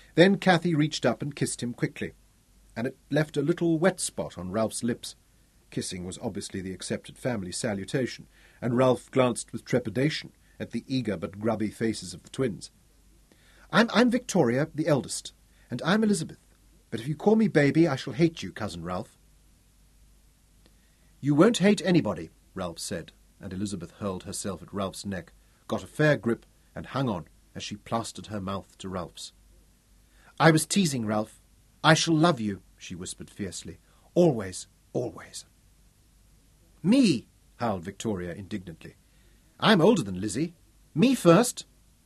Then Cathy reached up and kissed him quickly, and it left a little wet spot on Ralph's lips. Kissing was obviously the accepted family salutation, and Ralph glanced with trepidation at the eager but grubby faces of the twins. I'm Victoria, the eldest, and I'm Elizabeth. But if you call me baby, I shall hate you, Cousin Ralph. You won't hate anybody, Ralph said, and Elizabeth hurled herself at Ralph's neck, got a fair grip, and hung on as she plastered her mouth to Ralph's. I was teasing, Ralph. I shall love you, she whispered fiercely. Always, always. Me, howled Victoria indignantly. I'm older than Lizzie. Me first.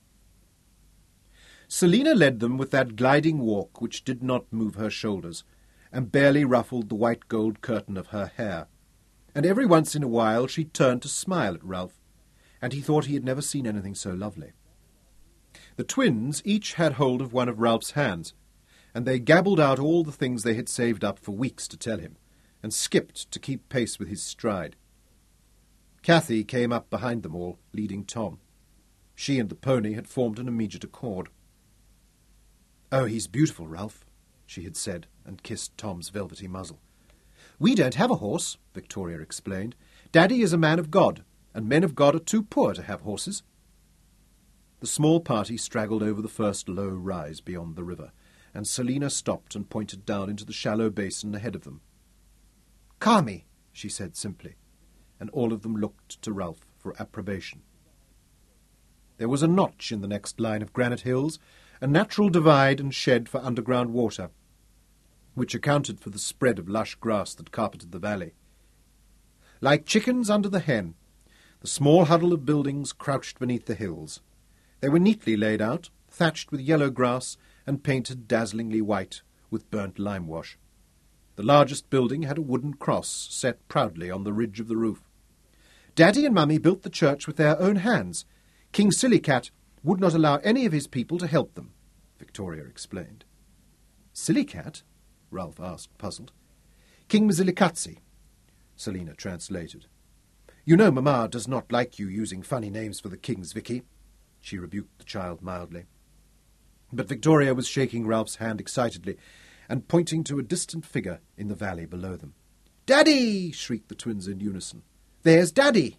Selina led them with that gliding walk which did not move her shoulders, and barely ruffled the white gold curtain of her hair, and every once in a while she turned to smile at Ralph, and he thought he had never seen anything so lovely. The twins each had hold of one of Ralph's hands, and they gabbled out all the things they had saved up for weeks to tell him, and skipped to keep pace with his stride. Cathy came up behind them all, leading Tom. She and the pony had formed an immediate accord. "Oh, he's beautiful, Ralph," she had said, and kissed Tom's velvety muzzle. "We don't have a horse," Victoria explained. "Daddy is a man of God, and men of God are too poor to have horses." The small party straggled over the first low rise beyond the river, and Selina stopped and pointed down into the shallow basin ahead of them. "Kami," she said simply, and all of them looked to Ralph for approbation. There was a notch in the next line of granite hills, a natural divide and shed for underground water, which accounted for the spread of lush grass that carpeted the valley. Like chickens under the hen, the small huddle of buildings crouched beneath the hills. They were neatly laid out, thatched with yellow grass and painted dazzlingly white with burnt limewash. The largest building had a wooden cross set proudly on the ridge of the roof. "Daddy and Mummy built the church with their own hands. King Sillycat would not allow any of his people to help them," Victoria explained. "Sillycat?" Ralph asked, puzzled. "King Mzilikatsi," Selina translated. "You know Mamma does not like you using funny names for the kings, Vicky," she rebuked the child mildly. But Victoria was shaking Ralph's hand excitedly and pointing to a distant figure in the valley below them. "Daddy!" shrieked the twins in unison. "There's Daddy!"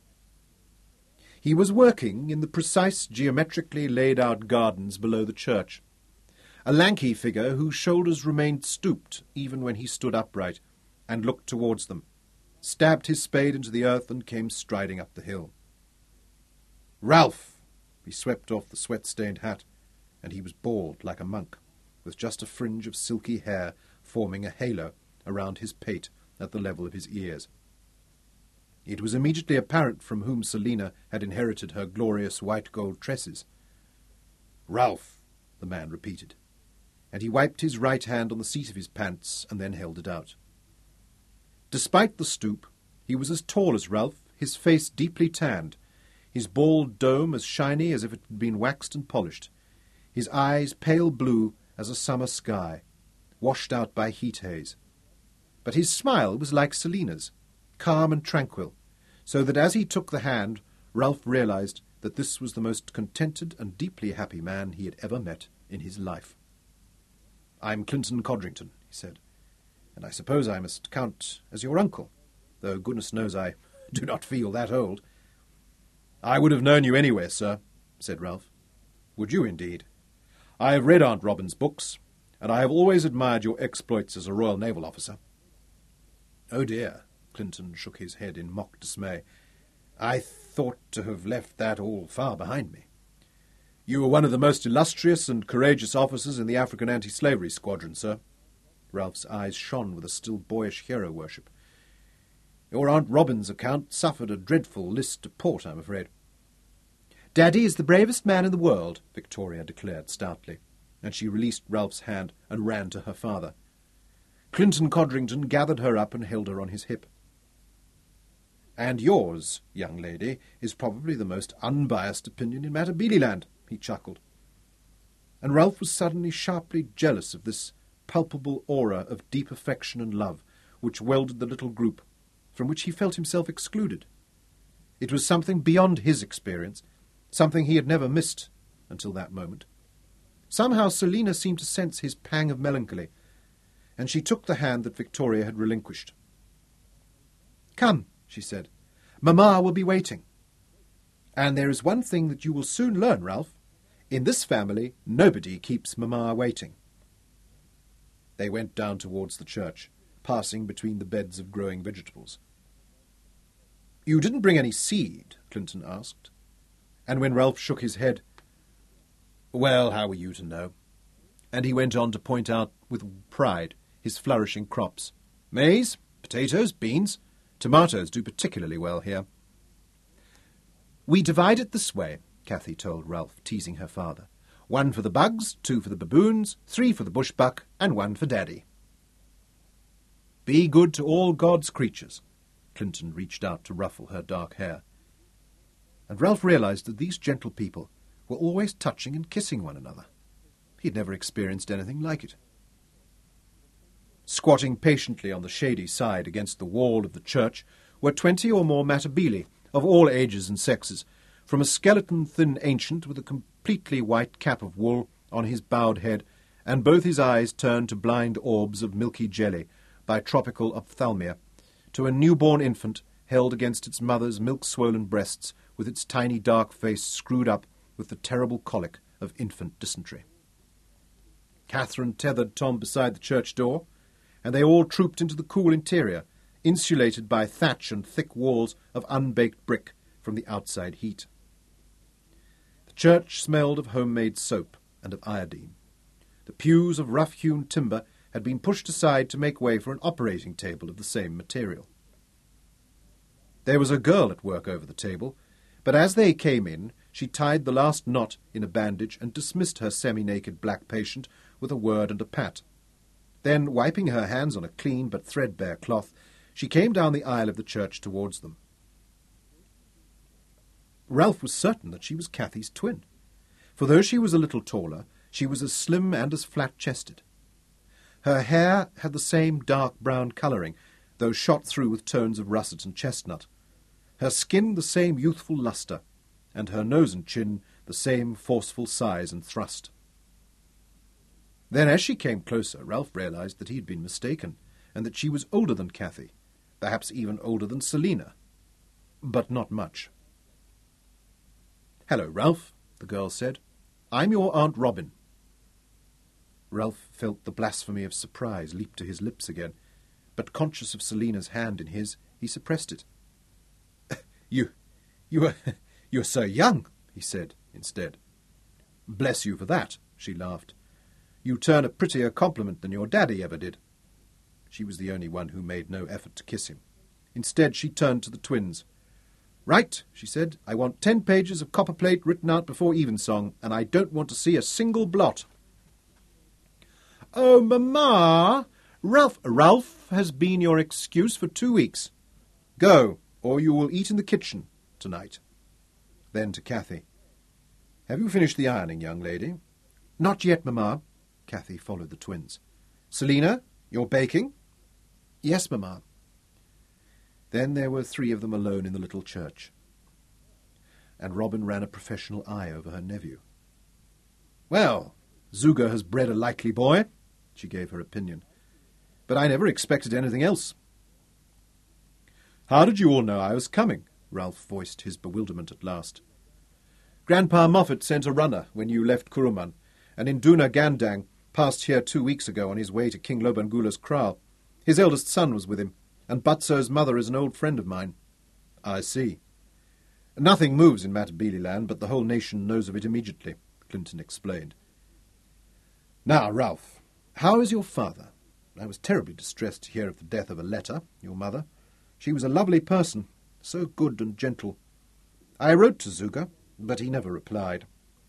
He was working in the precise, geometrically laid-out gardens below the church, a lanky figure whose shoulders remained stooped even when he stood upright and looked towards them, stabbed his spade into the earth and came striding up the hill. "Ralph!" He swept off the sweat-stained hat, and he was bald like a monk, with just a fringe of silky hair forming a halo around his pate at the level of his ears. It was immediately apparent from whom Selina had inherited her glorious white gold tresses. "Ralph," the man repeated, and he wiped his right hand on the seat of his pants and then held it out. Despite the stoop, he was as tall as Ralph, his face deeply tanned, his bald dome as shiny as if it had been waxed and polished, his eyes pale blue as a summer sky, washed out by heat haze. But his smile was like Selina's, calm and tranquil, so that as he took the hand, Ralph realized that this was the most contented and deeply happy man he had ever met in his life. "I'm Clinton Codrington," he said, "and I suppose I must count as your uncle, though goodness knows I do not feel that old." "I would have known you anywhere, sir," said Ralph. "Would you indeed? I have read Aunt Robin's books, and I have always admired your exploits as a Royal Naval officer." "Oh dear," Clinton shook his head in mock dismay. "I thought to have left that all far behind me." "You were one of the most illustrious and courageous officers in the African anti-slavery squadron, sir." Ralph's eyes shone with a still boyish hero-worship. "Your Aunt Robin's account suffered a dreadful list to port, I'm afraid." "Daddy is the bravest man in the world," Victoria declared stoutly, and she released Ralph's hand and ran to her father. Clinton Codrington gathered her up and held her on his hip. "And yours, young lady, is probably the most unbiased opinion in Matabeleland," he chuckled. And Ralph was suddenly sharply jealous of this palpable aura of deep affection and love which welded the little group, from which he felt himself excluded. It was something beyond his experience, something he had never missed until that moment. Somehow Selina seemed to sense his pang of melancholy, and she took the hand that Victoria had relinquished. "Come," she said. "Mamma will be waiting. And there is one thing that you will soon learn, Ralph. In this family, nobody keeps Mamma waiting." They went down towards the church, passing between the beds of growing vegetables. "You didn't bring any seed?" Clinton asked. And when Ralph shook his head, "Well, how were you to know?" And he went on to point out with pride his flourishing crops. "Maize, potatoes, beans, tomatoes do particularly well here." "We divide it this way," Cathy told Ralph, teasing her father. "1 for the bugs, 2 for the baboons, 3 for the bushbuck, and 1 for Daddy." "Be good to all God's creatures." Clinton reached out to ruffle her dark hair. And Ralph realized that these gentle people were always touching and kissing one another. He had never experienced anything like it. Squatting patiently on the shady side against the wall of the church were 20 or more Matabele, of all ages and sexes, from a skeleton-thin ancient with a completely white cap of wool on his bowed head, and both his eyes turned to blind orbs of milky jelly by tropical ophthalmia, to a newborn infant held against its mother's milk-swollen breasts, with its tiny dark face screwed up with the terrible colic of infant dysentery. Catherine tethered Tom beside the church door, and they all trooped into the cool interior, insulated by thatch and thick walls of unbaked brick from the outside heat. The church smelled of homemade soap and of iodine. The pews of rough-hewn timber had been pushed aside to make way for an operating table of the same material. There was a girl at work over the table, but as they came in, she tied the last knot in a bandage and dismissed her semi-naked black patient with a word and a pat. Then, wiping her hands on a clean but threadbare cloth, she came down the aisle of the church towards them. Ralph was certain that she was Cathy's twin, for though she was a little taller, she was as slim and as flat-chested. Her hair had the same dark brown colouring, though shot through with tones of russet and chestnut. Her skin the same youthful lustre, and her nose and chin the same forceful size and thrust. Then, as she came closer, Ralph realized that he had been mistaken, and that she was older than Cathy, perhaps even older than Selina, but not much. "Hello, Ralph," the girl said. "I'm your Aunt Robin." Ralph felt the blasphemy of surprise leap to his lips again, but conscious of Selina's hand in his, he suppressed it. You're so young," he said instead. "Bless you for that," she laughed. "You turn a prettier compliment than your daddy ever did." She was the only one who made no effort to kiss him. Instead, she turned to the twins. "Right," she said, "I want 10 pages of copperplate written out before evensong, and I don't want to see a single blot." "Oh, Mamma! Ralph has been your excuse for 2 weeks. Go, or you will eat in the kitchen tonight." Then to Cathy, "Have you finished the ironing, young lady?" "Not yet, Mamma." Cathy followed the twins. "Selina, you're baking?" "Yes, Mamma." Then there were 3 of them alone in the little church, and Robin ran a professional eye over her nephew. "Well, Zuga has bred a likely boy," she gave her opinion, "but I never expected anything else." "How did you all know I was coming?" Ralph voiced his bewilderment at last. "Grandpa Moffat sent a runner when you left Kuruman, and Induna Gandang passed here 2 weeks ago on his way to King Lobangula's kraal. His eldest son was with him, and Butso's mother is an old friend of mine." "I see. Nothing moves in Matabele land, but the whole nation knows of it immediately," Clinton explained. "Now, Ralph, how is your father? I was terribly distressed to hear of the death of Aletta, your mother. She was a lovely person, so good and gentle. I wrote to Zuga, but he never replied."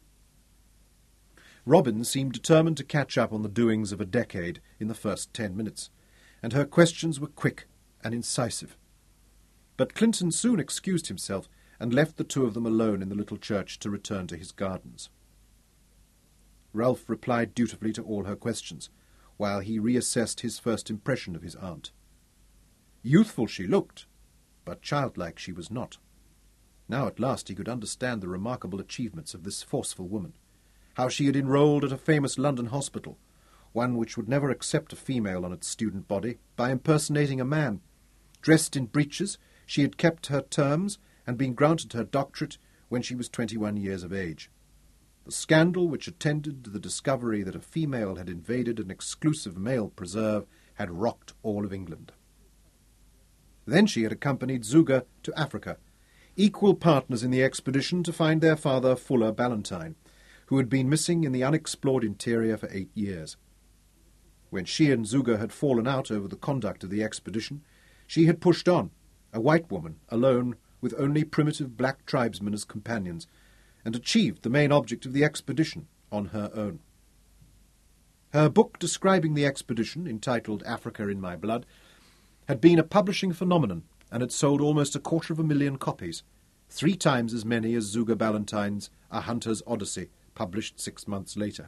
Robin seemed determined to catch up on the doings of a decade in the first 10 minutes, and her questions were quick and incisive. But Clinton soon excused himself and left the 2 of them alone in the little church to return to his gardens. Ralph replied dutifully to all her questions, while he reassessed his first impression of his aunt. Youthful she looked, but childlike she was not. Now at last he could understand the remarkable achievements of this forceful woman, how she had enrolled at a famous London hospital, one which would never accept a female on its student body, by impersonating a man. Dressed in breeches, she had kept her terms and been granted her doctorate when she was 21 years of age. The scandal which attended the discovery that a female had invaded an exclusive male preserve had rocked all of England. Then she had accompanied Zuger to Africa, equal partners in the expedition to find their father Fuller Ballantyne, who had been missing in the unexplored interior for 8 years. When she and Zuger had fallen out over the conduct of the expedition, she had pushed on, a white woman, alone, with only primitive black tribesmen as companions, and achieved the main object of the expedition on her own. Her book describing the expedition, entitled Africa in My Blood, had been a publishing phenomenon and had sold almost 250,000 copies, 3 times as many as Zuger Ballantyne's A Hunter's Odyssey, published 6 months later.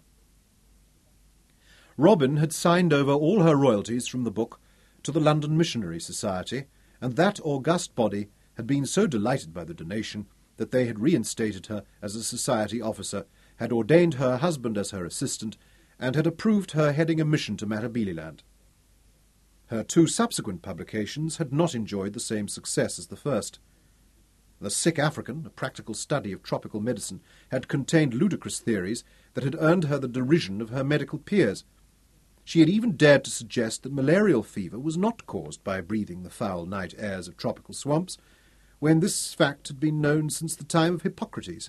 Robin had signed over all her royalties from the book to the London Missionary Society, and that august body had been so delighted by the donation that they had reinstated her as a society officer, had ordained her husband as her assistant, and had approved her heading a mission to Matabeleland. Her 2 subsequent publications had not enjoyed the same success as the first. The Sick African, a practical study of tropical medicine, had contained ludicrous theories that had earned her the derision of her medical peers. She had even dared to suggest that malarial fever was not caused by breathing the foul night airs of tropical swamps, when this fact had been known since the time of Hippocrates.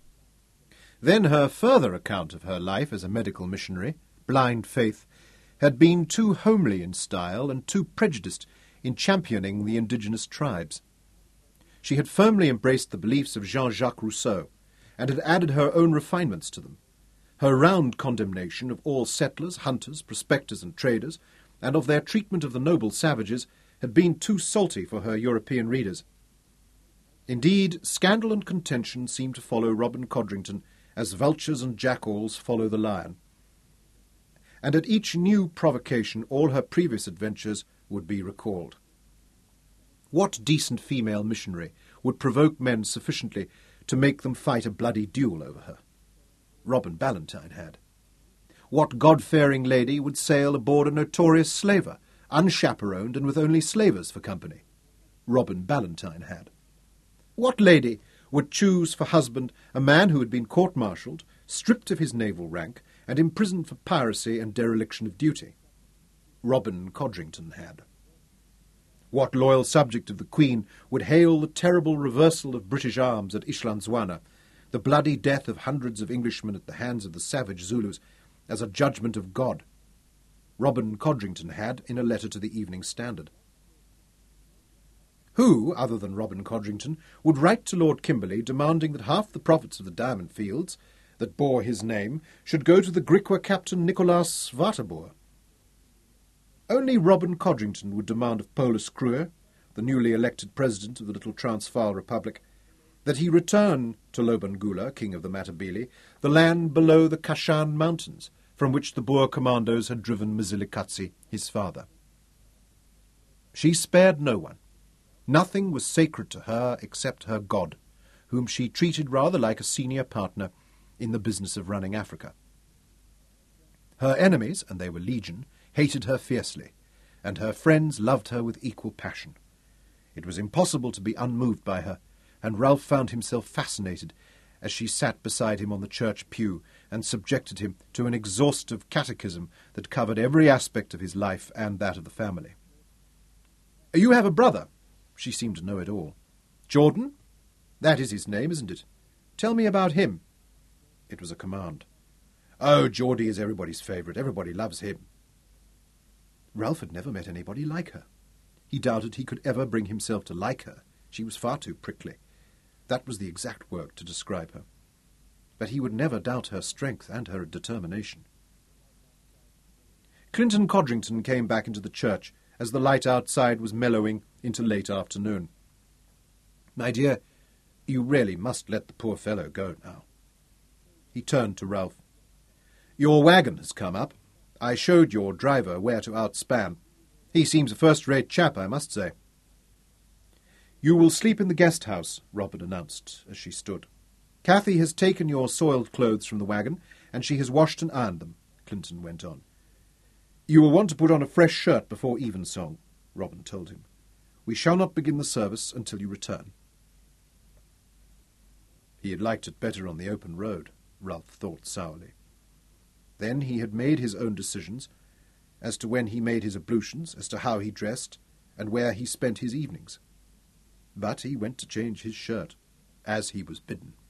Then her further account of her life as a medical missionary, Blind Faith, had been too homely in style and too prejudiced in championing the indigenous tribes. She had firmly embraced the beliefs of Jean-Jacques Rousseau, and had added her own refinements to them. Her round condemnation of all settlers, hunters, prospectors and traders, and of their treatment of the noble savages, had been too salty for her European readers. Indeed, scandal and contention seemed to follow Robin Codrington as vultures and jackals follow the lion. And at each new provocation all her previous adventures would be recalled. What decent female missionary would provoke men sufficiently to make them fight a bloody duel over her? Robin Ballantyne had. What God-fearing lady would sail aboard a notorious slaver, unchaperoned and with only slavers for company? Robin Ballantyne had. What lady would choose for husband a man who had been court-martialled, stripped of his naval rank, and imprisoned for piracy and dereliction of duty? Robin Codrington had. What loyal subject of the Queen would hail the terrible reversal of British arms at Islandzwana, the bloody death of hundreds of Englishmen at the hands of the savage Zulus, as a judgment of God? Robin Codrington had, in a letter to the Evening Standard. Who, other than Robin Codrington, would write to Lord Kimberley demanding that half the profits of the diamond fields that bore his name should go to the Griqua captain Nicolaas Waterboer? Only Robin Codrington would demand of Paulus Kruger, the newly elected president of the little Transvaal Republic, that he return to Lobengula, king of the Matabele, the land below the Kashan mountains, from which the Boer commandos had driven Mzilikazi, his father. She spared no one. Nothing was sacred to her except her God, whom she treated rather like a senior partner in the business of running Africa. Her enemies, and they were legion, hated her fiercely, and her friends loved her with equal passion. It was impossible to be unmoved by her, and Ralph found himself fascinated as she sat beside him on the church pew and subjected him to an exhaustive catechism that covered every aspect of his life and that of the family. "You have a brother." She seemed to know it all. "Jordan? That is his name, isn't it? Tell me about him." It was a command. "Oh, Geordie is everybody's favourite. Everybody loves him." Ralph had never met anybody like her. He doubted he could ever bring himself to like her. She was far too prickly. That was the exact word to describe her. But he would never doubt her strength and her determination. Clinton Codrington came back into the church as the light outside was mellowing into late afternoon. "My dear, you really must let the poor fellow go now." He turned to Ralph. "Your wagon has come up. I showed your driver where to outspan. He seems a first-rate chap, I must say." "You will sleep in the guest-house," Robin announced as she stood. "Cathy has taken your soiled clothes from the wagon, and she has washed and ironed them, Clinton went on. You will want to put on a fresh shirt before evensong, Robin told him. We shall not begin the service until you return. He had liked it better on the open road, Ralph thought sourly. Then he had made his own decisions, as to when he made his ablutions, as to how he dressed, and where he spent his evenings. But he went to change his shirt, as he was bidden.